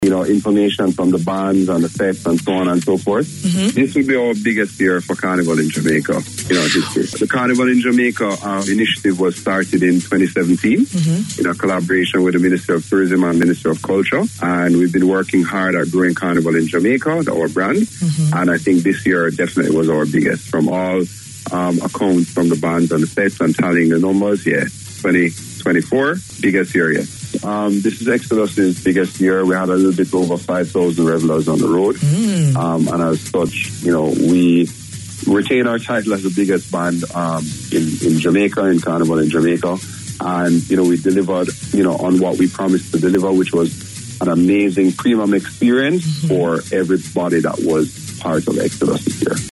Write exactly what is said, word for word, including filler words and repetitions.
you know, information from the bands and the sets and so on and so forth. Mm-hmm. This will be our biggest year for Carnival in Jamaica, you know, this year. The Carnival in Jamaica uh, initiative was started in twenty seventeen mm-hmm. in a collaboration with the Ministry of Tourism and Ministry of Culture. And we've been working hard at growing Carnival in Jamaica, our brand. Mm-hmm. And I think this year definitely was our biggest from all um, accounts from the bands and the sets and tallying the numbers. Yeah, twenty twenty-four, biggest year yet. Um, this is Exodus's biggest year. We had a little bit over five thousand revelers on the road. Mm. Um, and as such, you know, we retain our title as the biggest band um, in, in Jamaica, in Carnival in Jamaica. And, you know, we delivered, you know, on what we promised to deliver, which was an amazing premium experience mm-hmm. for everybody that was part of Exodus this year.